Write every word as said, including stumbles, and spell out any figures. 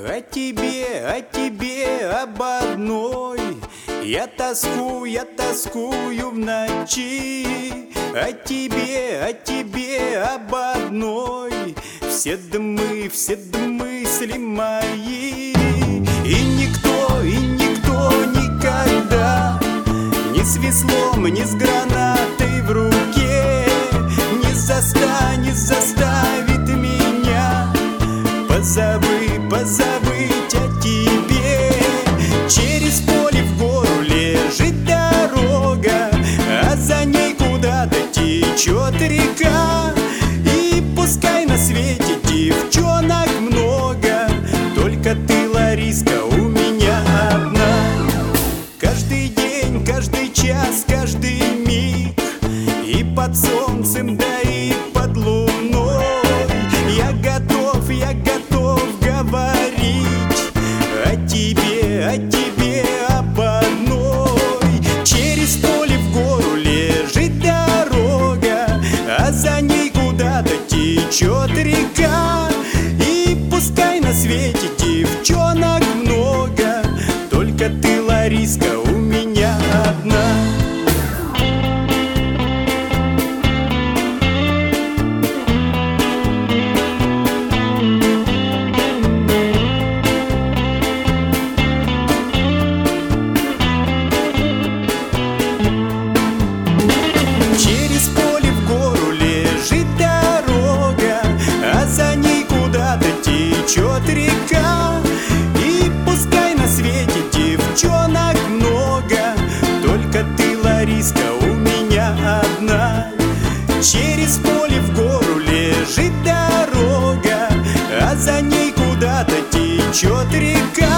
О тебе, о тебе, об одной Я тоскую, я тоскую в ночи. О тебе, о тебе, об одной Все дымы, все мысли мои. И никто, и никто никогда Ни с веслом, ни с гранатой в руке Не застанет, заставит меня Позабыть, позабыть о тебе. Через поле в гору лежит дорога, а за ней куда-то течет река. И пускай на свете девчонок много, только ты, Лариска, у меня одна. Каждый день, каждый час, каждый миг, и под солнцем, да и под луной Я готов, я готов говорить о тебе, о тебе, об одной. Через поле в гору лежит дорога, а за ней куда-то течет река. И пускай на свете девчонок много, только ты, Лариска, у меня одна. Через поле в гору лежит дорога, а за ней куда-то течет река. И пускай на свете девчонок много, только ты, Лариска, у меня одна. Через поле в гору лежит дорога, а за ней куда-то течет река.